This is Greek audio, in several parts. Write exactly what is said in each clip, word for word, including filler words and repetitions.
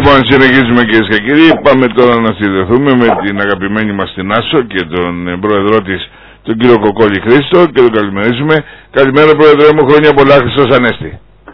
Λοιπόν, συνεχίζουμε κυρίες και κύριοι. Πάμε τώρα να συνδεθούμε με την αγαπημένη μας την Άσο και τον πρόεδρό της, τον κύριο Κοκόλη Χρήστο, και τον καλημερίζουμε. Καλημέρα πρόεδρε μου, χρόνια πολλά, Χριστός Ανέστη.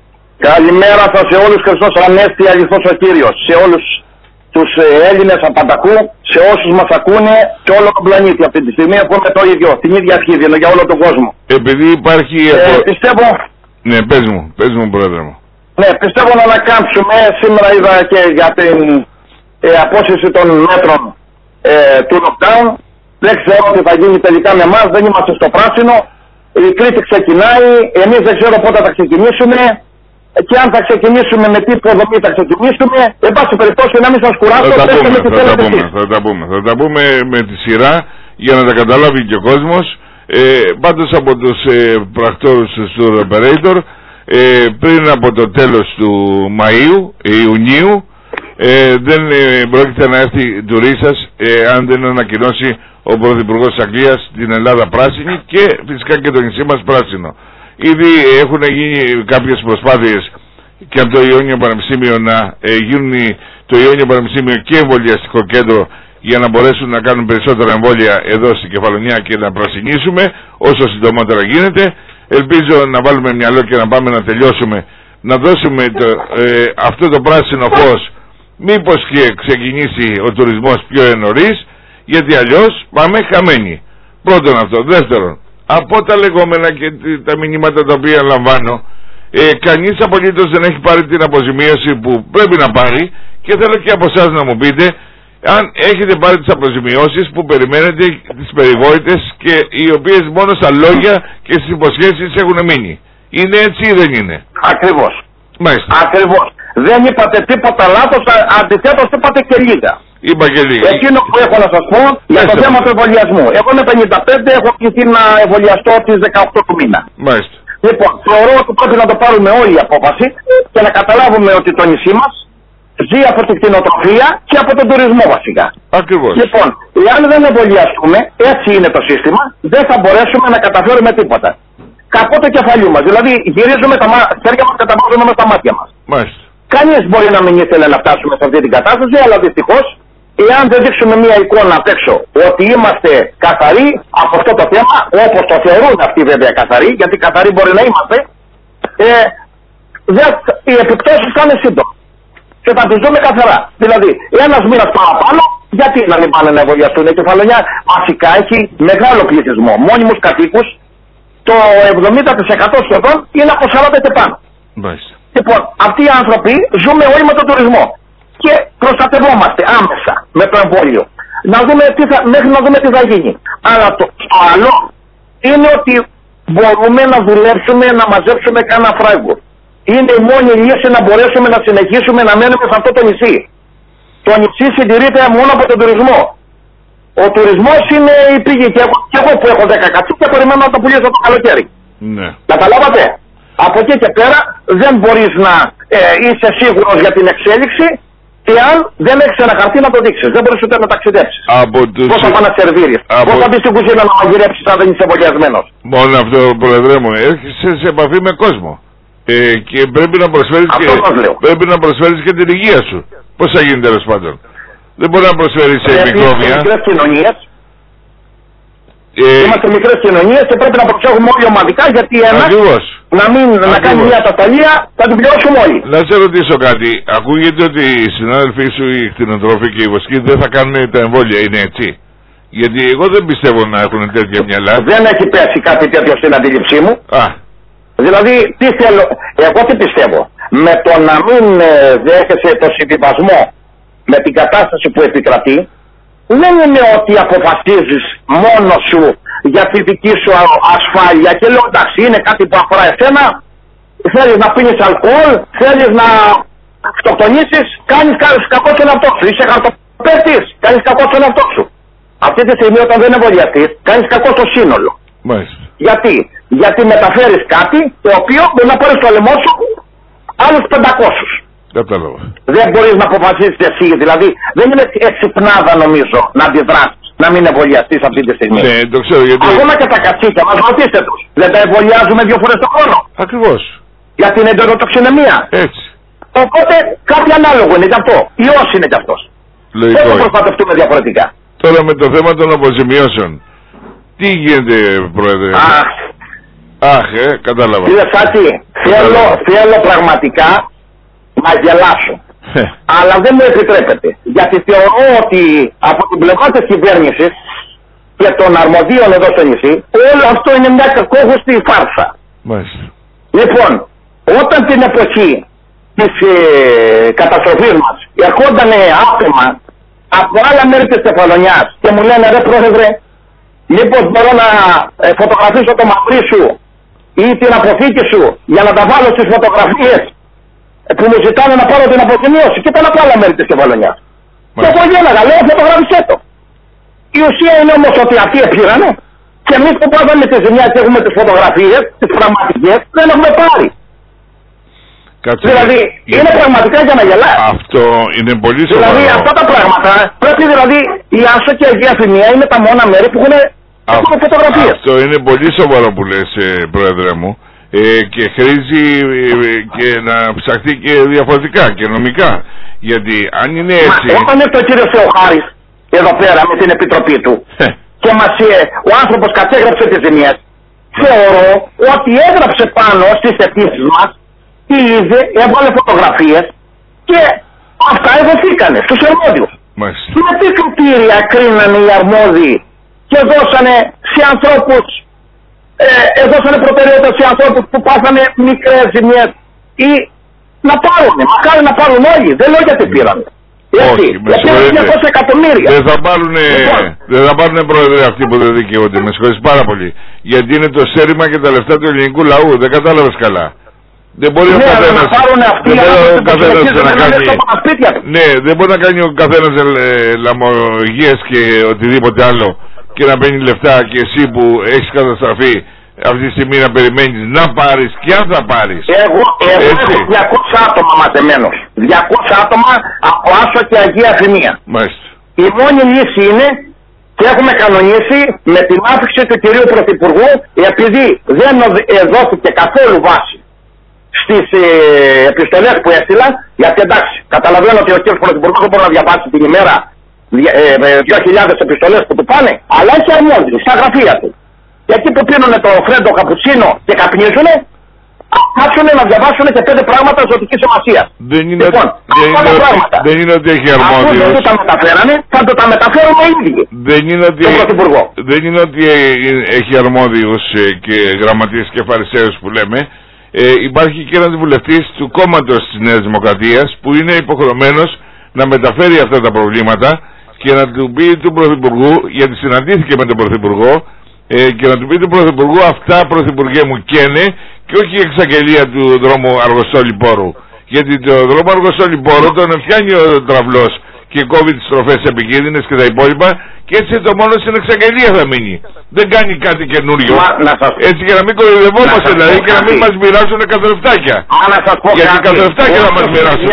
Καλημέρα σας σε όλους, Χριστός Ανέστη, αληθώς ο Κύριος. Σε όλους τους Έλληνες απανταχού, σε όσους μας ακούνε, σε όλο τον πλανήτη αυτή τη στιγμή, έχουμε το ίδιο, την ίδια αρχή, για όλο τον κόσμο. Επειδή υπάρχει... Ε, πιστεύω... Ναι, πες μου, πες μου πρόεδρε μου. Ναι, πιστεύω να ανακάμψουμε. Σήμερα είδα και για την ε, απόσυρση των μέτρων ε, του lockdown. Δεν ξέρω τι θα γίνει τελικά με εμάς, δεν είμαστε στο πράσινο. Η Κρήτη ξεκινάει, εμείς δεν ξέρω πότε θα ξεκινήσουμε και αν θα ξεκινήσουμε με τι υποδομή θα ξεκινήσουμε. Εν πάση περιπτώσει, να μην σας κουράσω, θα, τα πούμε, θα, τα πούμε, θα τα πούμε, θα τα πούμε με τη σειρά για να τα καταλάβει και ο κόσμος. Ε, πάντως από τους ε, πρακτόρους του tour operator, Ε, πριν από το τέλος του Μαΐου, Ιουνίου, ε, δεν ε, πρόκειται να έρθει τουρίστας ε, αν δεν ανακοινώσει ο Πρωθυπουργός της Αγγλίας την Ελλάδα πράσινη και φυσικά και το νησί μας πράσινο. Ήδη έχουν γίνει κάποιες προσπάθειες και από το Ιόνιο Πανεπιστήμιο να ε, γίνουν το Ιόνιο Πανεπιστήμιο και εμβολιαστικό κέντρο για να μπορέσουν να κάνουν περισσότερα εμβόλια εδώ στην Κεφαλονιά και να πρασινίσουμε όσο συντομότερα γίνεται. Ελπίζω να βάλουμε μυαλό και να πάμε να τελειώσουμε, να δώσουμε το, ε, αυτό το πράσινο φως, μήπως και ξεκινήσει ο τουρισμός πιο νωρίς, γιατί αλλιώς πάμε χαμένοι. Πρώτον αυτό. Δεύτερον, από τα λεγόμενα και τα μηνύματα τα οποία λαμβάνω, ε, κανείς απολύτως δεν έχει πάρει την αποζημίωση που πρέπει να πάρει και θέλω και από εσάς να μου πείτε αν έχετε πάρει τις αποζημιώσεις που περιμένετε, τις περιβόητες και οι οποίες μόνο στα λόγια και στις υποσχέσεις έχουν μείνει. Είναι έτσι ή δεν είναι? Ακριβώς. Μάλιστα. Ακριβώς. Δεν είπατε τίποτα λάθος, αντιθέτως είπατε και λίγα. Είπα και λίγα. Εκείνο που έχω να σας πω για το θέμα του εμβολιασμού. Εγώ είμαι πενήντα πέντε, έχω κληθεί να εμβολιαστώ τις δεκαοκτώ του μήνα. Μάλιστα. Λοιπόν, θεωρώ ότι πρέπει να το πάρουμε όλη η απόφαση και να καταλάβουμε ότι το νησί μας ζει από την κτηνοτροφία και από τον τουρισμό βασικά. Ακριβώς. Λοιπόν, εάν δεν εμβολιαστούμε, έτσι είναι το σύστημα, δεν θα μπορέσουμε να καταφέρουμε τίποτα. Καπώ το κεφαλιού μας. Δηλαδή γυρίζουμε τα χέρια μας και τα βάζουμε με τα μάτια μας. Μάλιστα. Κανείς μπορεί να μην ήθελε να φτάσουμε σε αυτή την κατάσταση, αλλά δυστυχώς, εάν δεν δείξουμε μια εικόνα απ' έξω ότι είμαστε καθαροί από αυτό το θέμα, όπως το θεωρούν αυτοί βέβαια καθαροί, γιατί καθαροί μπορεί να είμαστε, ε, δε, οι επιπτώσεις θα είναι σύντομες. Και θα τις δούμε καθαρά. Δηλαδή, ένας μήνας παραπάνω, γιατί να μην πάνε να εμβολιαστούν? Η Κεφαλονιά βασικά έχει μεγάλο πληθυσμό. Μόνιμους κατοίκους, το εβδομήντα τοις εκατό σχεδόν είναι από σαράντα και πάνω. Μάλιστα. Λοιπόν, αυτοί οι άνθρωποι ζούμε όλοι με τον τουρισμό. Και προστατευόμαστε άμεσα με το εμβόλιο. Να δούμε τι θα, μέχρι να δούμε τι θα γίνει. Αλλά το, το άλλο είναι ότι μπορούμε να δουλέψουμε, να μαζέψουμε κανένα φράγκο. Είναι η μόνη λύση να μπορέσουμε να συνεχίσουμε να μένουμε σε αυτό το νησί. Το νησί συντηρείται μόνο από τον τουρισμό. Ο τουρισμός είναι η πηγή. Και εγώ, και εγώ που έχω δέκα κατσίκια περιμένω να το πουλήσω το καλοκαίρι. Ναι. Καταλάβατε? Από εκεί και πέρα δεν μπορείς να ε, είσαι σίγουρος για την εξέλιξη εάν δεν έχεις ένα χαρτί να το δείξεις. Δεν μπορείς ούτε να ταξιδέψεις. Τους... Πώς θα πάνε να σερβίρεις? Από... Πώς θα μπεις στην κουζίνα να μαγειρέψεις αν δεν είσαι εμβολιασμένος? Μόνο αυτό, πρόεδρε μου, έρχεσαι σε επαφή με κόσμο. Ε, και πρέπει να προσφέρεις και, πρέπει να προσφέρεις και την υγεία σου. Πώς θα γίνει τέλος πάντων? Δεν μπορεί να προσφέρεις σε μικρόβια. Είμαστε μικρές κοινωνίες. Ε, Είμαστε μικρές κοινωνίες και πρέπει να προσέχουμε όλοι ομαδικά, γιατί ένας ακριβώς. να, μην, να κάνει μια ταταλία θα την πληρώσουμε όλοι. Να σε ρωτήσω κάτι. Ακούγεται ότι οι συνάδελφοί σου, οι κτηνοτρόφοι και οι βοσκοί δεν θα κάνουν τα εμβόλια, είναι έτσι? Γιατί εγώ δεν πιστεύω να έχουν τέτοια μυαλά. Δεν έχει πέσει κάτι τέτοιο στην αντίληψή μου. Α. Δηλαδή, τι θέλω, εγώ τι πιστεύω? Με το να μην ε, δέχεσαι το συμβιβασμό με την κατάσταση που επικρατεί, δεν είναι ότι αποφασίζεις μόνος σου για τη δική σου ασφάλεια και λέω εντάξει, είναι κάτι που αφορά εσένα, θέλεις να πίνεις αλκοόλ, θέλεις να αυτοκτονήσεις, κάνεις κακό στον εαυτό σου, είσαι χαρτοπέστης, κάνεις κακό στον εαυτό σου. Αυτή τη στιγμή όταν δεν εμβολιαστείς, κάνεις κακό στο σύνολο. Μάλιστα. Γιατί? Γιατί μεταφέρεις κάτι το οποίο μπορεί να πάρεις στο λαιμό σου άλλους πεντακόσιους. Κατάλαβα. Δεν μπορείς να αποφασίσεις εσύ, δηλαδή δεν είναι εξυπνάδα νομίζω να αντιδράσεις, να μην εμβολιαστείς αυτή τη στιγμή. Ναι, το ξέρω γιατί... Ακόμα και τα κατσίκια μας, ρωτήστε τους. Δεν τα εμβολιάζουμε δύο φορές το χρόνο? Ακριβώς. Για την εντεροτοξινεμία. Έτσι. Οπότε κάτι ανάλογο είναι γι' αυτό. Ιός είναι κι αυτός. Δεν θα προστατευτούμε διαφορετικά. Τώρα με το θέμα των αποζημιώσεων. Τι γίνεται, Πρόεδρε? Αχ, Αχ ε, κατάλαβα. Κύριε Σάκη, θέλω, θέλω πραγματικά να γελάσω. Αλλά δεν μου επιτρέπεται. Γιατί θεωρώ ότι από την πλευρά της κυβέρνησης και των αρμοδίων εδώ στο νησί, όλο αυτό είναι μια κακόχωστη φάρσα. Μάλιστα. Λοιπόν, όταν την εποχή της ε, καταστροφής μας ερχόταν άτομα από άλλα μέρη της Κεφαλονιάς και μου λένε ρε Πρόεδρε, μήπως μπορώ να ε, φωτογραφίσω το μαυρί σου ή την αποθήκη σου για να τα βάλω στις φωτογραφίες που μου ζητάνε να πάρω την αποζημίωση και ήταν από άλλα μέρη της Κεφαλονιάς. Και εγώ γέλαγα, λέω φωτογράφησέ το. Η ουσία είναι όμως ότι αυτοί επήρανε και εμείς που πάθαμε τη ζημιά και έχουμε τις φωτογραφίες, τις πραγματικές, δεν έχουμε πάρει. Κάτσε, δηλαδή είναι... είναι πραγματικά για να γελάει. Αυτό είναι πολύ σοβαρό. Δηλαδή αυτά τα πράγματα πρέπει δηλαδή η Άσο και η Αγία Φημία είναι τα μόνα μέρη που έχουν, Α, έχουν φωτογραφίες. Αυτό είναι πολύ σοβαρό που λες ε, Πρόεδρε μου ε, και χρήζει ε, και να ψαχτεί και διαφορετικά και νομικά. Γιατί αν είναι έτσι... Μα, όταν έρθει ο κύριος Θεοχάρης εδώ πέρα με την επιτροπή του και μας, ε, ο άνθρωπος κατέγραψε τις ζημιές, θεωρώ ότι έγραψε πάνω στις αιτήσεις μας, τι είδε, έβαλε φωτογραφίες και αυτά εδωθήκανε στους αρμόδιους. Με τι κριτήρια κρίνανε οι αρμόδιοι και δώσανε σε ανθρώπους, ε, δώσανε προτεραιότητα σε ανθρώπους που πάθανε μικρές ζημιές ή να πάρουν, μακάρι να πάρουν όλοι, δεν λέω γιατί πήρανε. Όχι, με συγχωρείτε. εκατομμύρια. Δεν θα πάρουν, λοιπόν. δεν θα πάρουν Πρόεδρε αυτοί που δεν δικαιούνται, με συγχωρείς πάρα πολύ. Γιατί είναι το σέρημα και τα λεφτά του ελληνικού λαού, δεν κατάλαβες καλά. Δεν μπορεί ναι, ο καθένας, να πάρουν αυτοί δεν μπορεί ο καθένας να κάνει, ναι, δεν μπορεί να κάνει ο καθένας ε, λαμογίες και οτιδήποτε άλλο και να παίρνει λεφτά και εσύ που έχεις καταστραφεί αυτή τη στιγμή να περιμένεις να πάρεις και αν θα πάρεις. Εγώ, εγώ έχω διακόσια άτομα μαζεμένος. διακόσια άτομα από Άσο και Αγία Φημία. Μάλιστα. Η μόνη λύση είναι και έχουμε κανονίσει με την άφηξη του κυρίου Πρωθυπουργού επειδή δεν δόθηκε καθόλου βάση στις ε, επιστολές που έστειλα, γιατί εντάξει, καταλαβαίνω ότι ο κ. Πρωθυπουργός δεν μπορεί να διαβάσει την ημέρα δύο χιλιάδες ε, επιστολές που του πάνε, αλλά έχει αρμόδιοι στα γραφεία του. Και εκεί που πίνουνε το φρέντο καπουτσίνο και καπνίζουνε, κάτσουνε να διαβάσουν και πέντε πράγματα ζωτικής σημασίας. Δεν είναι, λοιπόν, δεν είναι, πράγματα, δεν είναι ότι έχει αρμόδιους. Αφού δεν τα μεταφέρανε, θα το τα μεταφέρουμε οι ίδιοι. Δεν είναι ότι, δεν είναι ότι έχει αρμόδιους και γραμματείες και φαρισαίους που λέμε. Ε, υπάρχει και ένας βουλευτής του κόμματος της Νέας Δημοκρατίας που είναι υποχρεωμένος να μεταφέρει αυτά τα προβλήματα και να του πει του Πρωθυπουργού, γιατί συναντήθηκε με τον Πρωθυπουργό, ε, και να του πει του Πρωθυπουργού αυτά Πρωθυπουργέ μου καίνε και όχι η εξαγγελία του δρόμου Αργοστόλη-Πόρου. Γιατί το δρόμο Αργοστόλη-Πόρου τον φτιάνει ο τραυλός και κόβει τις τροφές επικίνδυνες και τα υπόλοιπα και έτσι το μόνο στην εξαγγελία θα μείνει. Δεν κάνει κάτι καινούριο. Έτσι για να μην κοροϊδευόμαστε δηλαδή και να μην μας μοιράσουν καθρεφτάκια. Γιατί καθρεφτάκια θα μας μοιράσουν.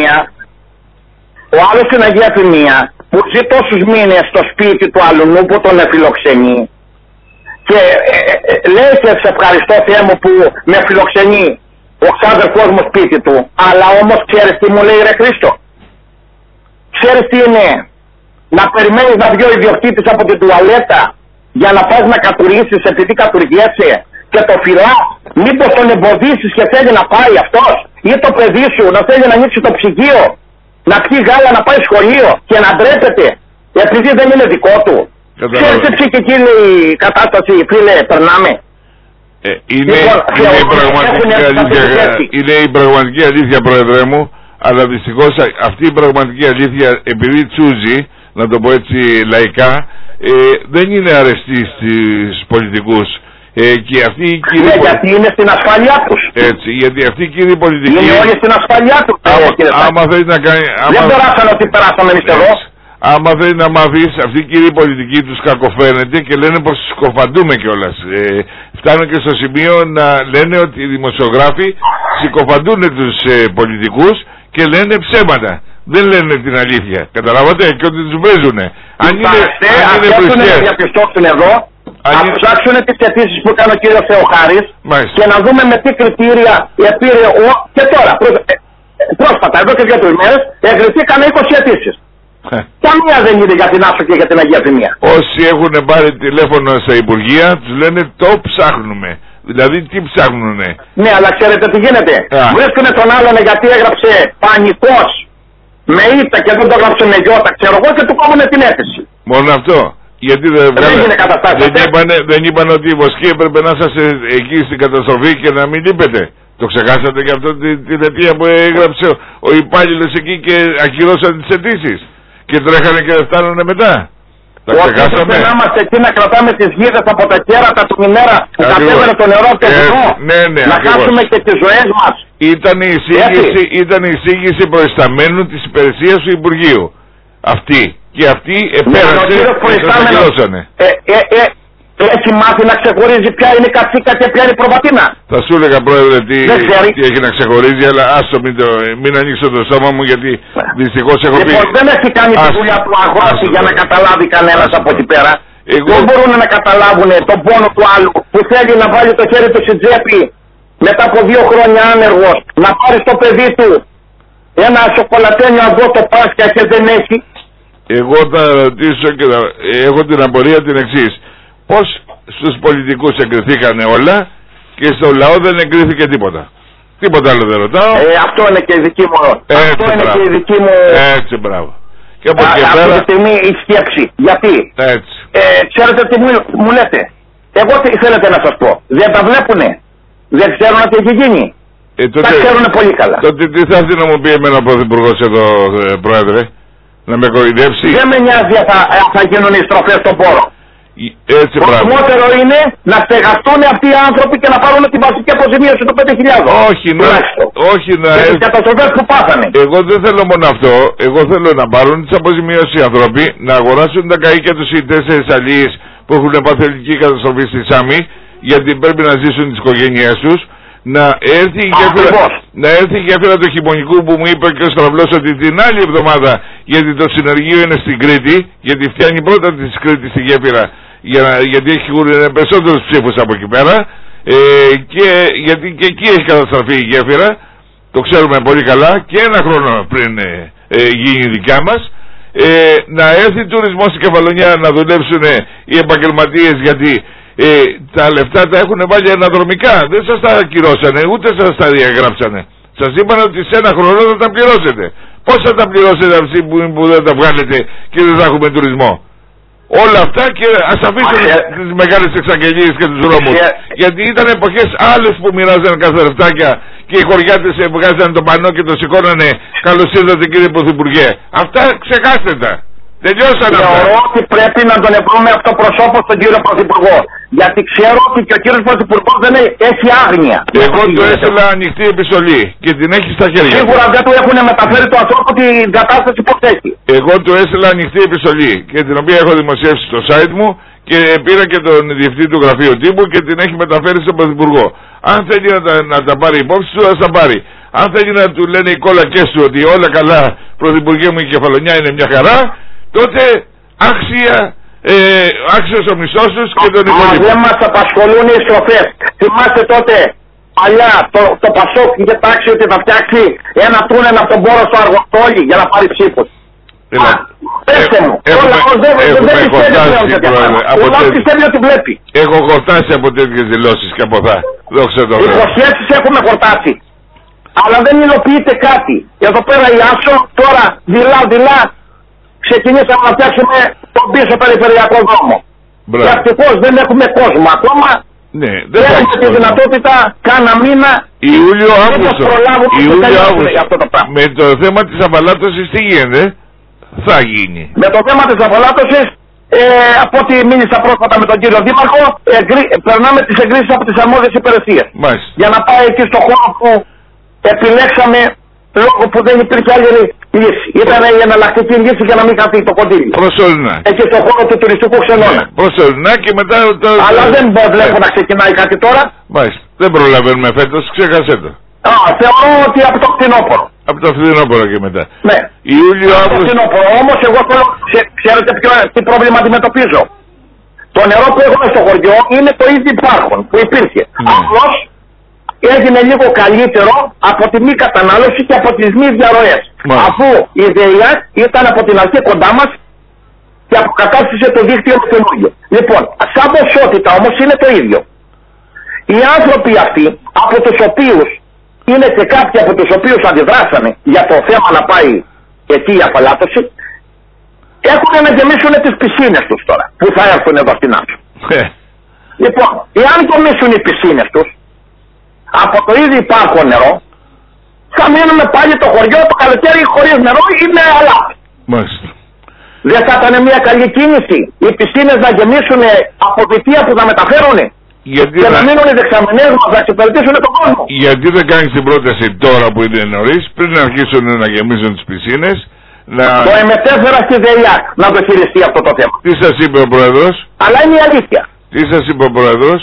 Ο άλλος στην Αγία Φημία που ζει τόσους μήνες στο σπίτι του αλουνού που τον φιλοξενεί και ε, ε, λέει και σε ευχαριστώ Θεέ μου που με φιλοξενεί ο ξάδερφός μου σπίτι του, αλλά όμως ξέρεις τι μου λέει ρε Χρήστο? Ξέρεις τι είναι να περιμένεις να βγει ο ιδιοκτήτης από την τουαλέτα για να πας να κατουρίσεις επειδή κατουργέσαι και το φυλάς, μήπως τον εμποδίσεις και θέλει να πάει αυτός, ή το παιδί σου να θέλει να ανοίξει το ψυγείο, να πιει γάλα, να πάει σχολείο και να ντρέπεται επειδή δεν είναι δικό του. Ξέρεις τι ψυχική η κατάσταση φίλε περνάμε? Ε, είναι, λοιπόν, είναι, η πραγματική αλήθεια, είναι η πραγματική αλήθεια Πρόεδρε μου, αλλά δυστυχώς αυτή η πραγματική αλήθεια επειδή τσούζει, να το πω έτσι λαϊκά, ε, δεν είναι αρεστή στους πολιτικούς. Ε, και αυτοί οι κύριοι... Ναι, γιατί είναι στην ασφάλειά τους. Έτσι, γιατί αυτοί οι κύριοι πολιτικοί... Είναι όλοι στην ασφάλειά τους. Άμα, άμα θέλει να κάνει... Άμα... Δεν περάσανε ότι περάσαμε εμείς εδώ. Άμα θέλει να μάθεις, αυτοί οι κύριοι πολιτικοί τους κακοφαίνεται και λένε πως συκοφαντούμε κιόλας. Ε, φτάνουν και στο σημείο να λένε ότι οι δημοσιογράφοι συκοφαντούν τους ε, πολιτικούς και λένε ψέματα. Δεν λένε την αλήθεια. Καταλάβατε, και ότι τους παίζουνε. Αν είναι, αν είναι βρισκές. Να διαπιστώσουν εδώ, να ψάξουν τις αιτήσεις που έκανε ο κύριος Θεοχάρης και να δούμε με τι κριτήρια επήρε ο... Και τώρα, πρόσφατα, εδώ και δύο-τρεις μέρες, εγκριθήκαν είκοσι αιτήσεις. Καμία δεν είναι για την Άσο και για την Αγία Ζημία. Όσοι έχουν πάρει τηλέφωνο στα Υπουργεία, τους λένε το ψάχνουμε. Δηλαδή τι ψάχνουνε. Ναι, αλλά ξέρετε τι γίνεται. Βρίσκουνε τον άλλον γιατί έγραψε πανικός με ήττα και δεν το έγραψε με γιώτα, ξέρω εγώ, και του κόβουνε την αίτηση. Μόνο αυτό. Γιατί δεν, δεν, βγάλε, δεν, είπανε, δεν είπαν ότι οι βοσκοί έπρεπε να είσαστε εκεί στην καταστροφή και να μην λείπετε. Το ξεχάσατε και αυτό την τη αιτία που έγραψε ο, ο υπάλληλος εκεί και ακυρώσαν τις αιτήσεις. Και τρέχανε και δεν φτάνουνε μετά. Τα ξεχάσαμε. Να είμαστε εκεί να κρατάμε τις γίδες από τα κέρατα του μηνέρα που κατέβαινε το νερό από το βουνό. Ναι, ναι, να χάσουμε και τις ζωές μας. Ήταν η εισήγηση, ήταν η εισήγηση προϊσταμένου της υπηρεσίας του Υπουργείου. Αυτή. Και αυτή επέρασε και τον ακυρώσανε. Ε, ε, ε, έχει μάθει να ξεχωρίζει ποια είναι η κατσίκα και ποια είναι η προβατίνα. Θα σου έλεγα πρόεδρε τι, τι έχει να ξεχωρίζει, αλλά άστο μην, το, μην ανοίξω το στόμα μου γιατί δυστυχώς έχω πει. Λοιπόν, δεν έχει κάνει τη δουλειά του αγρότη για να καταλάβει κανένας από εκεί πέρα. Εγώ... Δεν μπορούν να καταλάβουν τον πόνο του άλλου που θέλει να βάλει το χέρι του στην τσέπη μετά από δύο χρόνια άνεργος, να πάρει στο παιδί του ένα σοκολατένιο αυγό το Πάσχα και δεν έχει. Εγώ θα ρωτήσω και θα... έχω την απορία την εξής. Πώς στους πολιτικούς εγκριθήκανε όλα και στο λαό δεν εγκρίθηκε τίποτα. Τίποτα άλλο δεν ρωτάω. Ε, αυτό είναι και η δική μου. Έτσι, αυτό είναι μπράβο. και η δική μου. Έτσι, μπράβο. Και από Α, και αυτή πέρα... τη στιγμή η σκέψη. Γιατί. Έτσι. Ε, ξέρετε τι μου, μου λέτε. Εγώ τι θέλετε να σας πω. Δεν τα βλέπουνε. Δεν ξέρουν τι έχει γίνει. Ε, τότε, τα ξέρουν πολύ καλά. Τότε τι θα έρθει να μου πει εμένα ο Πρωθυπουργός εδώ, ε, Πρόεδρε. Να με κοροϊδεύσει. Δεν με νοιάζει αν θα, θα γίνουν οι στροφές στον πόρο. Έτσι, προτιμότερο είναι να στεγαστούν αυτοί οι άνθρωποι και να πάρουν την βασική αποζημίωση των πέντε χιλιάδων. Όχι, να, όχι να και τις καταστροφές που πάθανε. Εγώ δεν θέλω μόνο αυτό. Εγώ θέλω να πάρουν τις αποζημίωσεις οι άνθρωποι, να αγοράσουν τα καΐκια τους οι τέσσερις αλλοίς που έχουν παθελική καταστροφή στη Σάμι, γιατί πρέπει να ζήσουν τις οικογένειές τους. Να έρθει, η γέφυρα, να έρθει η γέφυρα του χειμωνικού που μου είπε και ο Στραβλός ότι την άλλη εβδομάδα, γιατί το συνεργείο είναι στην Κρήτη, γιατί φτιάχνει πρώτα της Κρήτης στη γέφυρα, για, γιατί έχει περισσότερους ψήφους από εκεί πέρα, ε, και γιατί και εκεί έχει καταστραφεί η γέφυρα, το ξέρουμε πολύ καλά, και ένα χρόνο πριν ε, ε, γίνει η δικιά μας, ε, να έρθει τουρισμός στη Κεφαλονιά να δουλέψουν ε, οι επαγγελματίες, γιατί Ε, τα λεφτά τα έχουν βάλει αναδρομικά. Δεν σας τα ακυρώσανε, ούτε σας τα διαγράψανε. Σας είπαν ότι σε ένα χρόνο θα τα πληρώσετε. Πώς θα τα πληρώσετε αυτοί που, που δεν τα βγάλετε και δεν θα έχουμε τουρισμό? Όλα αυτά, και ας αφήσουμε τις μεγάλες εξαγγελίες και τους δρόμους. Γιατί ήταν εποχές άλλες που μοιράζανε καθαρευτάκια και οι χωριάτες βγάζανε το πανό και το σηκώνανε «Καλώς ήρθατε κύριε Πρωθυπουργέ». Αυτά ξεχάστε τα. Τελειώσανε. Θεωρώ ότι πρέπει να τον βρούμε αυτό προσώπο στον κύριο Πρωθυπουργό. Γιατί ξέρω ότι και ο κύριος Πρωθυπουργός δεν έχει άγνοια. Εγώ του έστειλα ανοιχτή επιστολή και την έχει στα χέρια. Σίγουρα δεν του έχουν μεταφέρει το ανθρώπου την κατάσταση που έχει. Εγώ του έστειλα ανοιχτή επιστολή και την οποία έχω δημοσιεύσει στο site μου και πήρα και τον διευθυντή του γραφείου τύπου και την έχει μεταφέρει στον Πρωθυπουργό. Αν θέλει να τα, να τα πάρει υπόψη του, θα τα πάρει. Αν θέλει να του λένε οι κόλακες του ότι όλα καλά, Πρωθυπουργέ μου, η Κεφαλονιά είναι μια χαρά, τότε άξια, ε, άξιος ο μισθός τους και τον υπόλοιπο. Δεν μας απασχολούν οι στροφές. Θυμάστε τότε παλιά το, το Πασόκ είχε τάξει ότι θα φτιάξει ένα τούνελ από τον πόρο στο Αργοστόλι για να πάρει ψήφους. Πέστε μου, ο λαός δεν πιστεύει πλέον τέτοια πράγματα. Ο λαός πιστεύει ότι βλέπει. Έχω χορτάσει από τέτοιες δηλώσεις και από αυτά. Δόξα τω Θεώ. Υποσχέσεις έχουμε χορτάσει. Αλλά δεν υλοποιείται κάτι. Εδώ πέρα η Άσο τώρα δειλά-δειλά ξεκινήσαμε να φτιάξουμε τον πίσω περιφερειακό δρόμο. Και ευτυχώς δεν έχουμε κόσμο ακόμα. Ναι, δεν έχουμε τη δυνατότητα κάνα μήνα Ιούλιο-Αύγουστο. Με το θέμα της απαλάτωσης τι γίνεται? Θα γίνει. Με το θέμα της απαλάτωσης, ε, από ό,τι μίλησα πρόσφατα με τον κύριο Δήμαρχο, εγκρι... περνάμε τις εγκρίσεις από τις αρμόδιες υπηρεσίες. Μάλιστα. Για να πάει εκεί στο χώρο που επιλέξαμε λόγω που δεν υπήρχε άλλη λύση. Ήταν η εναλλακτική λύση για να μην χαθεί το κοντήλι. Προσωρινά. Εκεί στο χώρο του τουριστικού ξενώνα. Ναι, προσωρινά και μετά το... Αλλά δεν βλέπω να ξεκινάει κάτι τώρα. Μάλιστα. Δεν προλαβαίνουμε φέτος, ξέχασέ το. Α, θεωρώ ότι από το φθινόπωρο. Από το φθινόπωρο και μετά. Ναι. Ιούλιο, από το φθινόπωρο. Όμως εγώ θέλω, ξέρετε ποιο, τι πρόβλημα αντιμετωπίζω. Το νερό που έχουμε στο χωριό είναι το ήδη υπάρχον, που υπήρχε. Ναι. Απλώς έγινε λίγο καλύτερο από τη μη κατανάλωση και από τις μη διαρροές. Αφού η ΔΕΙΑΚ ήταν από την αρχή κοντά μας και αποκατάστησε το δίκτυο με καινούργιο. Λοιπόν, σαν ποσότητα όμως είναι το ίδιο. Οι άνθρωποι αυτοί, από τους οποίους είναι και κάποιοι από τους οποίους αντιδράσανε για το θέμα να πάει εκεί η αφαλάτωση, έχουν να γεμίσουν τις πισίνες τους τώρα, που θα έρθουν εδώ στην Άσο. Λοιπόν, εάν γεμίσουν οι πισίνες τους, από το ήδη υπάρχον νερό, θα μείνουμε πάλι το χωριό το καλοκαίρι χωρίς νερό ή με αλάτι. Μάλιστα. Δεν θα ήταν μια καλή κίνηση οι πισίνες να γεμίσουν από βιτία που θα μεταφέρουν γιατί και να... να μείνουν οι δεξαμενές μας να εξυπηρετήσουν τον κόσμο. Γιατί δεν κάνεις την πρόταση τώρα που είναι νωρίς, πριν να αρχίσουν να γεμίζουν τις πισίνες, να... Το εμετέφερα στη ΔΕΙΑΚ να το χειριστεί αυτό το θέμα. Τι σας είπε ο Πρόεδρος? Αλλά είναι η αλήθεια. Τι σας είπε ο Πρόεδρος?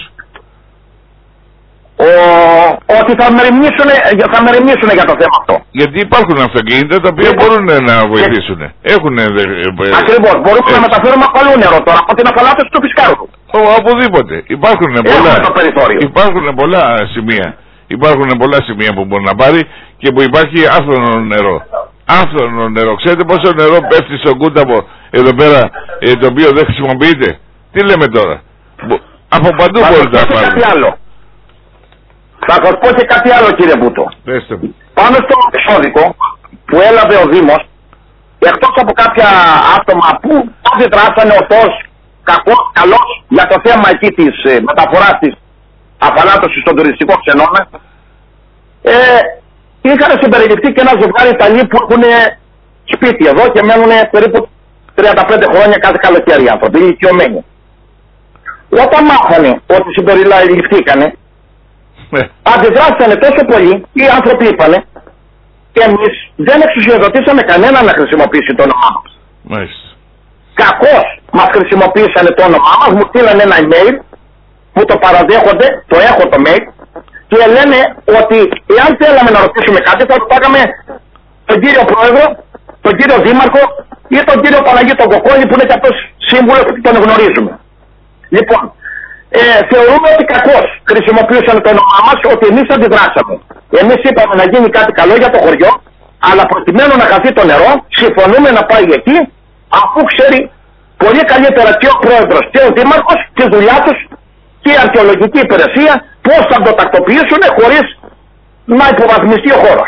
Ο... Ότι θα μεριμνήσουν, θα μεριμνήσουν για το θέμα αυτό. Γιατί υπάρχουν αυτοκίνητα τα οποία λοιπόν, μπορούν να βοηθήσουν. Και... Έχουν... Ακριβώς. Μπορούμε έτσι να μεταφέρουμε από αλλού νερό τώρα, από την αφαλάτωση του Φυσκάρου. Οπουδήποτε. Υπάρχουν πολλά, το υπάρχουν πολλά σημεία. Υπάρχουν πολλά σημεία που μπορεί να πάρει και που υπάρχει άφθονο νερό. Άφθονο νερό. Ξέρετε πόσο νερό πέφτει στον Κούταμο εδώ πέρα, ε, το οποίο δεν χρησιμοποιείται? Τι λέμε τώρα? Από παντού μπορείτε να πάρετε. Κάτι άλλο. Θα σας πω και κάτι άλλο, κύριε Μπούτο. Πέστε μου. Πάνω στο εξώδικο που έλαβε ο Δήμος, εκτός από κάποια άτομα που αντιδράσανε ορθώς, κακός, καλός για το θέμα εκεί της ε, μεταφοράς της αφαλάτωσης στον τουριστικό ξενώνα, ε, είχαν συμπεριληφθεί και ένα ζευγάρι Ιταλοί που έχουν σπίτι εδώ και μένουν περίπου τριάντα πέντε χρόνια κάθε καλοκαίρι άνθρωποι, ηλικιωμένοι. Όταν μάθανε ότι συμπεριληφθήκανε, αντιδράσανε τόσο πολύ, οι άνθρωποι είπανε, και εμείς δεν εξουσιοδοτήσαμε κανένα να χρησιμοποιήσει το όνομά μας. Μάλιστα. Κακώς μας χρησιμοποίησανε το όνομά μας, μου στείλανε ένα email, μου το παραδέχονται, το έχω το mail, και λένε ότι εάν θέλαμε να ρωτήσουμε κάτι θα το πάγαμε τον κύριο Πρόεδρο, τον κύριο Δήμαρχο ή τον κύριο Παναγί τον Κοκόλη που είναι και αυτός σύμβουλος που τον γνωρίζουμε. Λοιπόν, ε, θεωρούμε ότι κακώς χρησιμοποιούσαν το όνομά μας, ότι εμείς αντιδράσαμε. Εμείς είπαμε να γίνει κάτι καλό για το χωριό, αλλά προκειμένου να χαθεί το νερό, συμφωνούμε να πάει εκεί, αφού ξέρει πολύ καλύτερα και ο Πρόεδρος και ο Δήμαρχος τη δουλειά τους και η αρχαιολογική υπηρεσία πώς θα το τακτοποιήσουν χωρίς να υποβαθμιστεί ο χώρος.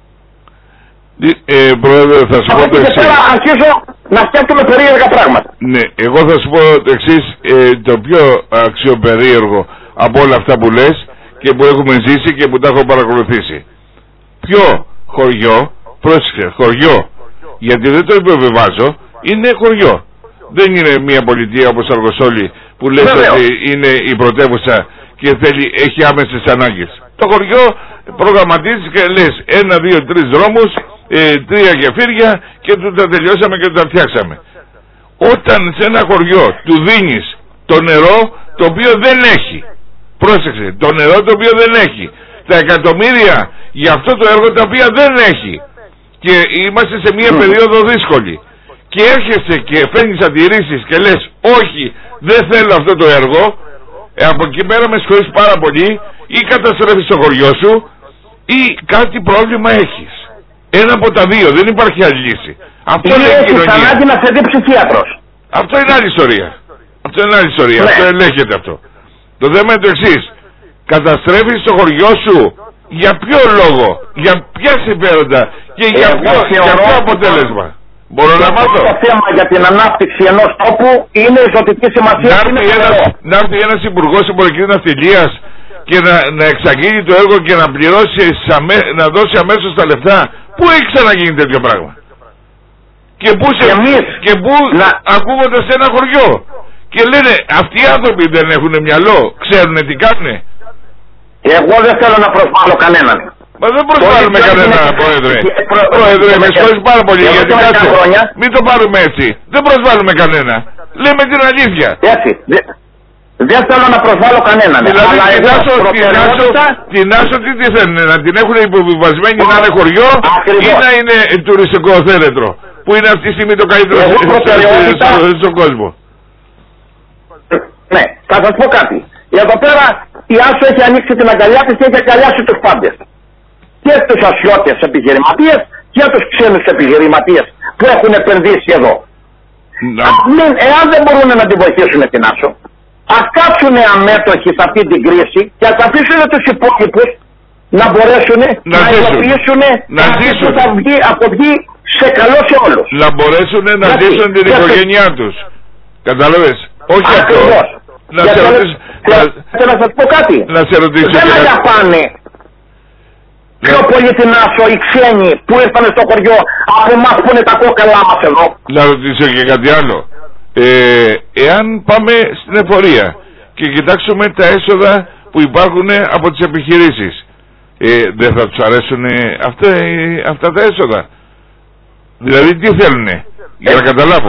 Ε, Πρόεδρε, θα σου πω το εξής. Τώρα αρχίζω να σκέφτομαι περίεργα πράγματα. Ναι, εγώ θα σου πω το εξής, ε, το πιο αξιοπερίεργο από όλα αυτά που λες και που έχουμε ζήσει και που τα έχω παρακολουθήσει. Ποιο χωριό, πρόσεξε, χωριό, γιατί δεν το υποβεβάζω, είναι χωριό. Δεν είναι μια πολιτεία όπως Αργοσόλη που λες Βέβαια. ότι είναι η πρωτεύουσα και θέλει, έχει άμεσες ανάγκες. Το χωριό προγραμματίζεις και λες ένα, δύο, τρεις δρόμους, ε, τρία γεφύρια και του τα τελειώσαμε και του τα φτιάξαμε. Όταν σε ένα χωριό του δίνεις το νερό το οποίο δεν έχει, πρόσεξε, το νερό το οποίο δεν έχει, τα εκατομμύρια για αυτό το έργο τα οποία δεν έχει και είμαστε σε μια περίοδο δύσκολη και έρχεσαι και φέρνεις αντιρρήσεις και λες όχι δεν θέλω αυτό το έργο, ε, από εκεί πέρα με συγχωρείς πάρα πολύ, ή καταστρέφεις το χωριό σου ή κάτι πρόβλημα έχεις. Ένα από τα δύο, δεν υπάρχει άλλη λύση. Αυτό είναι η κοινωνία. Έχεις ανάγκη να σε δει ψυχίατρος. Αυτό είναι άλλη ιστορία. Αυτό είναι άλλη ιστορία. Ναι. Αυτό ελέγχεται αυτό. Το θέμα είναι το εξής. Καταστρέφεις το χωριό σου για ποιο λόγο, για ποια συμφέροντα και για ποιο, για ποιο αποτέλεσμα. Μπορώ να μάθω. Το θέμα για την ανάπτυξη ενός τόπου είναι η ζωτική σημασία. Να έρθει ένας, να έρθει ένας υπουργός εμπορικής ναυτιλίας και να, να εξαγγείλει το έργο και να πληρώσει, να δώσει αμέσως τα λεφτά. Πού έχει ξαναγίνει τέτοιο πράγμα? Και πού, σε, εμείς, και πού να... ακούγονται σε ένα χωριό και λένε αυτοί οι άνθρωποι δεν έχουν μυαλό, ξέρουν τι κάνουνε. Εγώ δεν θέλω να προσβάλλω κανέναν. Μα δεν προσβάλλουμε κανένα, Πρόεδρε. Πρόεδρε, με συγχωρείς πάρα πολύ γιατί κάτσε. Μην το πάρουμε έτσι. Δεν προσβάλλουμε κανένα. Λέμε την αλήθεια. Έτσι. Δεν θέλω να προσβάλλω κανέναν. Δηλαδή την Άσο, την Άσο τι τη θέλουν, να την έχουν υποβιβασμένη να είναι χωριό ή να είναι τουριστικό θέρετρο που είναι αυτή τη στιγμή το καλύτερο στον κόσμο. Ναι, θα σας πω κάτι. Εδώ πέρα η Άσο έχει ανοίξει την αγκαλιά της και έχει αγκαλιάσει τους πάντες. Και τους ασιώτες επιχειρηματίες και τους ξένους επιχειρηματίες που έχουν επενδύσει εδώ. Να... Μην, εάν δεν μπορούν να τη βοηθήσουν την Άσο, ας κάτσουν αμέτωχοι σε αυτή την κρίση και ας αφήσουν τους υπόλοιπους να μπορέσουν να, να υλοποιήσουν κάτι που θα βγει, αποβγεί σε καλό σε όλους. Να μπορέσουν να γιατί, ζήσουν την γιατί, οικογένειά τους. Κατάλαβες. Όχι ακριβώς. Αυτό. Να σε ρωτήσω. Θέλω να σας πω κάτι. Να σε ρωτήσω. Δεν αγαπάνε πιο πολύ την Άσο οι ξένοι που ήρθαν στο χωριό από εμάς που είναι τα κόκαλά μας εδώ. Να ρωτήσω και κάτι άλλο. Ε, εάν πάμε στην εφορία και κοιτάξουμε τα έσοδα που υπάρχουν από τις επιχειρήσεις, ε, δεν θα τους αρέσουν αυτά, αυτά τα έσοδα? Δηλαδή τι θέλουνε, για να καταλάβω.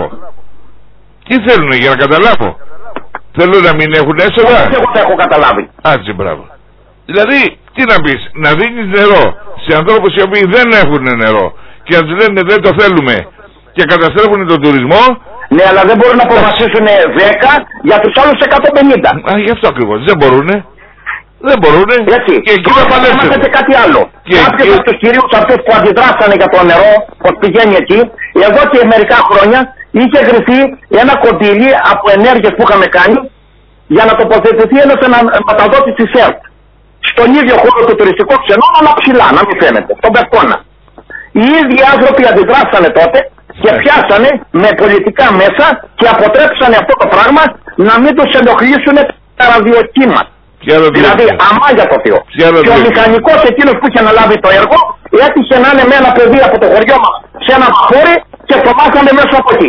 Τι θέλουνε για να καταλάβω. Θέλουν να μην έχουν έσοδα. Εγώ το έχω καταλάβει. Άτσε, μπράβο. Δηλαδή, τι να πεις, να δίνεις νερό σε ανθρώπους οι οποίοι δεν έχουν νερό και να τους λένε δεν το θέλουμε και καταστρέφουν τον τουρισμό. Ναι, αλλά δεν μπορούν να αποφασίσουν δέκα για τους άλλους εκατόν πενήντα. Α, γι' αυτό ακριβώς. Δεν μπορούνε. Δεν μπορούνε. Έτσι. Και εκεί θα παλέψουν. Και κάτι άλλο. Και κάποιοι από τους κυρίους αυτούς που αντιδράσανε για το νερό, πως πηγαίνει εκεί, εδώ και μερικά χρόνια είχε γρυθεί ένα κοντήλι από ενέργειες που είχαμε κάνει για να τοποθετηθεί ένας μεταδότης της ΕΡΤ. Στον ίδιο χώρο του τουριστικού ξενών, αλλά ψηλά, να μην φαίνεται, στον Περκόνα. Οι ίδιοι άνθρωποι αντιδράσανε τότε και πιάσανε με πολιτικά μέσα και αποτρέψανε αυτό το πράγμα να μην τους ενοχλήσουν τα ραδιοκύματα. Δηλαδή, αμά για το Θεό. Και ο μηχανικός εκείνος που είχε αναλάβει το έργο έτυχε να είναι με ένα παιδί από το χωριό μας σε ένα βαχώρι και το μάθαμε μέσα από εκεί.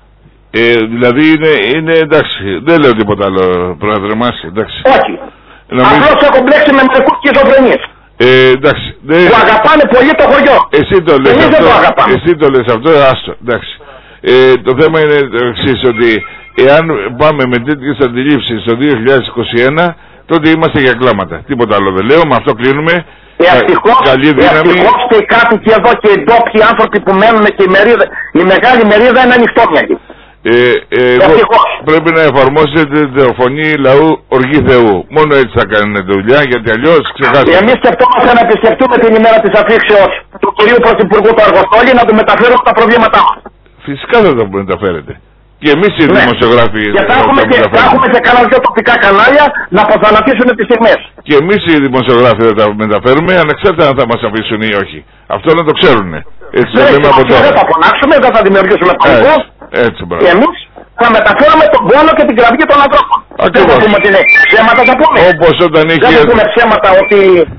Ε, δηλαδή είναι, είναι εντάξει, δεν λέω τίποτα άλλο, πρόεδρε μας, εντάξει. Όχι. Νομίζω... Απλώς έχω μπλέξει με μερικούς κυζοφρενείς. Ε, εντάξει. Δε... Που αγαπάνε πολύ το χωριό. Εσύ το λες Εμείς αυτό, δεν το εσύ το λες αυτό, άστο, εντάξει. Ε, το θέμα είναι το εξής, ότι εάν πάμε με τέτοιες αντιλήψεις το δύο χιλιάδες είκοσι ένα, τότε είμαστε για κλάματα. Τίποτα άλλο δεν λέω, με αυτό κλείνουμε. Ευτυχώς, καλή δύναμη. Ευτυχώς και οι κάτοικοι εδώ και οι ντόπιοι άνθρωποι που μένουν και η, μερίδα, η μεγάλη μερίδα είναι ανοιχτόμυαλη. Ε, ε, πρέπει να εφαρμόσετε τη φωνή λαού οργή Θεού. Μόνο έτσι θα κάνετε δουλειά, γιατί αλλιώς ξεχάσετε. Εμείς σκεφτόμαστε να επισκεφτούμε την ημέρα της αφήξεως του κυρίου Πρωθυπουργού του Αργοστόλη να του μεταφέρουμε τα προβλήματά μας. Φυσικά θα τα μεταφέρετε. Και εμείς οι ναι. δημοσιογράφοι και θα έχουμε και, θα έχουμε και κάνα δυο τοπικά κανάλια να αποθανατήσουν τις στιγμές. Και εμείς οι δημοσιογράφοι θα τα μεταφέρουμε ανεξάρτητα αν θα μας αφήσουν ή όχι. Αυτό να το ξέρουν. Έτσι ναι, το λέμε από τώρα. Δεν θα φωνάξουμε, δεν θα δημιουργήσουμε πανικό. Έτσι, και εμείς θα μεταφέρουμε τον πόνο και την κραυγή των ανθρώπων. Ακριβώς. Δεν θα πούμε ότι είναι ψέματα, θα πούμε. Όπως όταν είχε... Δεν θα πούμε ψέματα ότι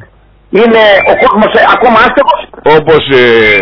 είναι ο κόσμος ακόμα άστεγος. Όπως, ε,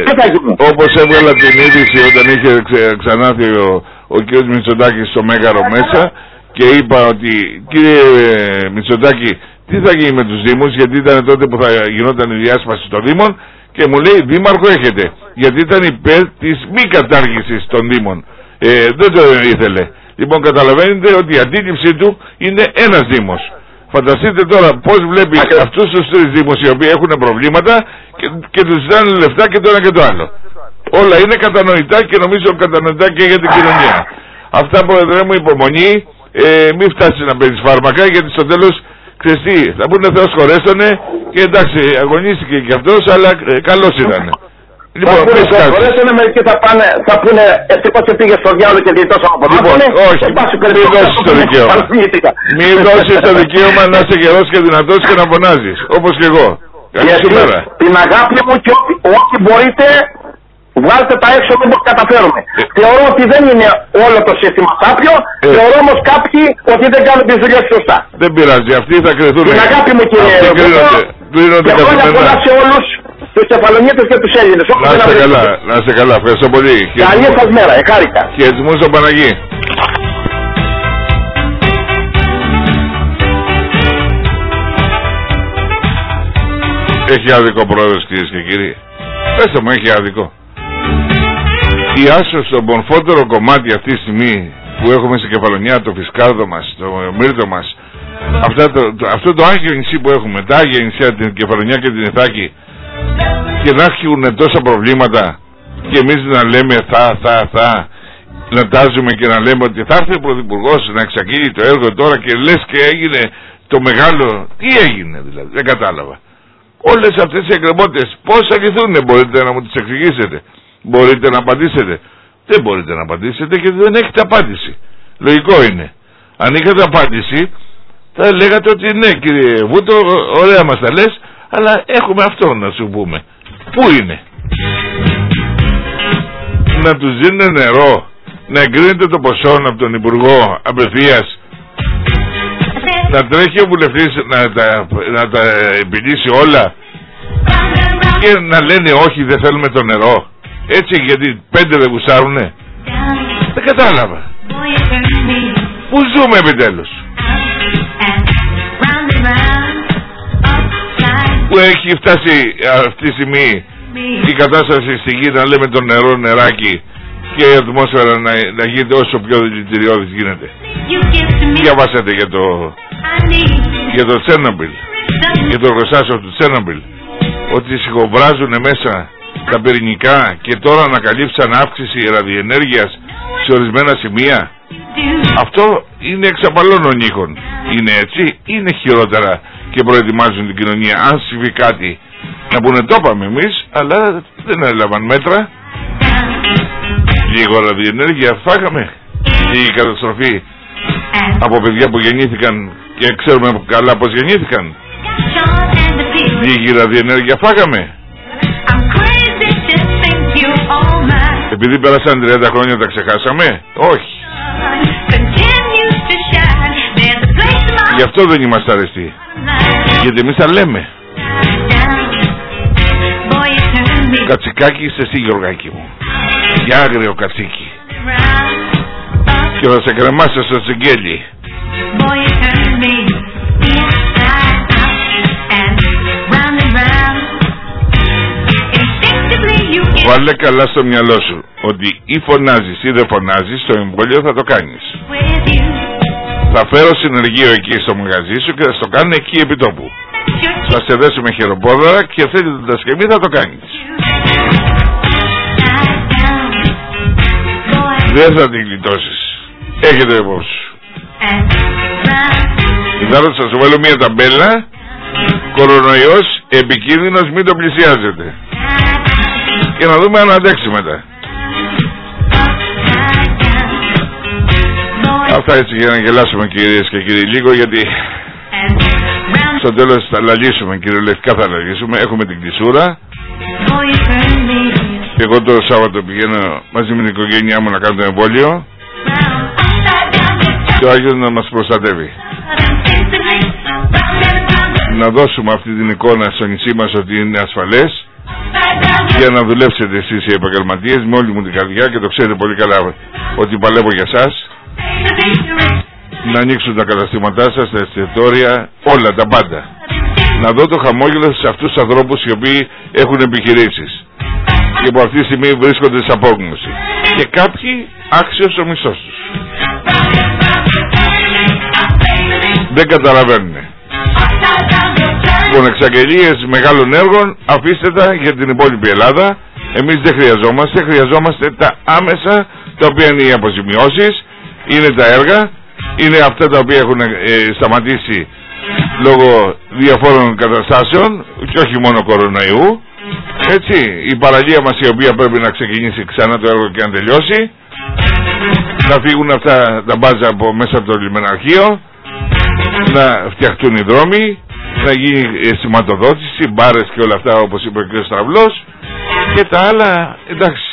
όπως έβγαλα την είδηση όταν είχε ξε, ξανάρθει ο, ο κ. Μητσοτάκης στο Μέγαρο μέσα και είπα ότι κύριε ε, Μητσοτάκη, τι θα γίνει με τους Δήμους, γιατί ήταν τότε που θα γινόταν η διάσπαση των Δήμων, και μου λέει δήμαρχο έχετε, γιατί ήταν υπέρ της μη κατάργησης των Δήμων. Ε, δεν το ήθελε. Λοιπόν, καταλαβαίνετε ότι η αντίληψή του είναι ένας Δήμος. Φανταστείτε τώρα πώς βλέπει αυτούς τους τρεις Δήμους οι οποίοι έχουν προβλήματα και, και τους ζητάνε λεφτά και το ένα και το άλλο. Όλα είναι κατανοητά και νομίζω κατανοητά και για την κοινωνία. Αυτά, πρόεδρε μου, υπομονή, ε, μην φτάσεις να παίρνεις φάρμακα, γιατί στο τέλος ξέρεις τι, θα πούνε Θεός χωρέσανε και εντάξει αγωνίστηκε και αυτός, αλλά ε, καλός ήταν. Λοιπόν, πες κάτι. Χωρέσανε μερικοί θα, πάνε, θα πούνε ευτυχώς και πήγε στο διάλογο και διητός από λοιπόν, όχι, μην δώσεις το δικαίωμα. Μην δώσεις το δικαίωμα να είσαι γερός και δυνατός και να φωνάζεις, όπως και εγώ. Καλή σου μέρα. Την αγάπη μου και ό,τι, ό,τι μπορείτε βγάλτε τα έξω που καταφέρουμε. Ε. Θεωρώ ότι δεν είναι όλο το σύστημα σάπιο, ε. θεωρώ όμως κάποιοι ότι δεν κάνουν τις δουλειές σωστά. Δεν πειράζει, αυτοί θα κρυθούν. Την αγάπη μου κύριε Ρωμανό, και χρόνια πολλά σε όλους τους Κεφαλονίτες και τους Έλληνες. Να είστε καλά, να είστε καλά, ευχαριστώ πολύ. Καλή σας μέρα, εχάρηκα. Χαιρετισμούς στον Παναγί. Έχει άδικο πρόεδρος κυρίες και κύριοι. Πέστε μου, έχει άδικο. Η Άσο στο μορφότερο κομμάτι αυτή τη στιγμή που έχουμε στην Κεφαλονιά, το Φισκάρδο μας, το Μύρτο μας, αυτά το, το, αυτό το άγιο νησί που έχουμε, τα άγια νησιά, την Κεφαλονιά και την Ιθάκη, και να έχουν τόσα προβλήματα και εμείς να λέμε θα, θα, θα, να τάζουμε και να λέμε ότι θα έρθει ο Πρωθυπουργός να εξαγγείλει το έργο τώρα και λες και έγινε το μεγάλο, τι έγινε δηλαδή, δεν κατάλαβα. Όλες αυτές οι εκκρεμότητες πώς θα λυθούν, μπορείτε να μου τις εξηγήσετε, μπορείτε να απαντήσετε? Δεν μπορείτε να απαντήσετε γιατί δεν έχετε απάντηση. Λογικό είναι. Αν είχατε απάντηση θα λέγατε ότι ναι κύριε Βούτο, ωραία μας τα λες, αλλά έχουμε αυτό να σου πούμε. Πού είναι? Να τους δίνουν νερό, να εγκρίνεται το ποσό από τον Υπουργό απευθείας, να τρέχει ο βουλευτής να τα, να τα επιλύσει όλα και να λένε όχι δεν θέλουμε το νερό. Έτσι γιατί πέντε δεν γουσάρουνε. Δεν κατάλαβα. Πού ζούμε επιτέλους? Που έχει φτάσει αυτή τη στιγμή η κατάσταση στη γη να λέμε το νερό νεράκι και η ατμόσφαιρα να, να γίνεται όσο πιο δηλητηριώδης γίνεται. Διαβάσατε για το για το Τσέρνομπιλ, για το εργοστάσιο του Τσέρνομπιλ, ότι σιγοβράζουν μέσα τα πυρηνικά και τώρα ανακαλύψαν αύξηση ραδιενέργειας σε ορισμένα σημεία. Αυτό είναι εξαπαλών ονείχων. Είναι έτσι, είναι χειρότερα και προετοιμάζουν την κοινωνία. Αν συμβεί κάτι να πούνε το είπαμε εμείς, αλλά δεν έλαβαν μέτρα. Λίγο ραδιενέργεια φάγαμε. Η καταστροφή από παιδιά που γεννήθηκαν και ξέρουμε καλά πως γεννήθηκαν. Λίγη ραδιενέργεια φάγαμε. Επειδή πέρασαν τριάντα χρόνια τα ξεχάσαμε? Όχι. Γι' αυτό δεν είμαστε αρεστοί. Γιατί εμείς τα λέμε. Κατσικάκι είσαι εσύ Γιωργάκη μου. Για άγριο κατσίκι. Και θα σε κρεμάσω στο τσιγγέλι. Βάλε καλά στο μυαλό σου ότι ή φωνάζεις ή δεν φωνάζεις, στο εμβόλιο θα το κάνεις. Θα φέρω συνεργείο εκεί στο μαγαζί σου και θα στο κάνω εκεί επί τόπου. Θα σε δέσω με χεροπόδαρα και θέλει το τασκευή θα το κάνεις. Δεν θα την γλιτώσεις. Έχετε υπόψη. Κοιτάξτε, θα σου βάλω μια ταμπέλα. Κορονοϊός επικίνδυνος, μην το πλησιάζετε. Και να δούμε αν αντέξει μετά. Αυτά έτσι για να γελάσουμε κυρίες και κύριοι λίγο, γιατί στο τέλος θα λαλήσουμε, κυριολεκτικά θα λαλήσουμε. Έχουμε την κλεισούρα. Και εγώ το Σάββατο πηγαίνω μαζί με την οικογένειά μου να κάνω το εμβόλιο. Και ο Άγιος να μας προστατεύει. Να δώσουμε αυτή την εικόνα στο νησί μας ότι είναι ασφαλές, για να δουλέψετε εσείς οι επαγγελματίες με όλη μου την καρδιά, και το ξέρετε πολύ καλά ότι παλεύω για σας. Να ανοίξουν τα καταστήματά σας, τα εστιατόρια, όλα τα πάντα. Να δω το χαμόγελο σε αυτούς τους ανθρώπους οι οποίοι έχουν επιχειρήσεις και που αυτή τη στιγμή βρίσκονται σε απόγνωση, και κάποιοι άξιος ο μισθός τους. Δεν καταλαβαίνουν. Λοιπόν, εξαγγελίες μεγάλων έργων αφήστε τα για την υπόλοιπη Ελλάδα. Εμείς δεν χρειαζόμαστε. Χρειαζόμαστε τα άμεσα, τα οποία είναι οι αποζημιώσεις, είναι τα έργα, είναι αυτά τα οποία έχουν ε, σταματήσει λόγω διαφόρων καταστάσεων και όχι μόνο κορονοϊού. Έτσι, η παραλία μας η οποία πρέπει να ξεκινήσει ξανά το έργο και να τελειώσει, να φύγουν αυτά τα μπάζα από μέσα από το λιμεναρχείο, να φτιαχτούν οι δρόμοι, να γίνει σηματοδότηση, μπάρες και όλα αυτά όπως είπε ο κ. Στραβλός, και τα άλλα εντάξει.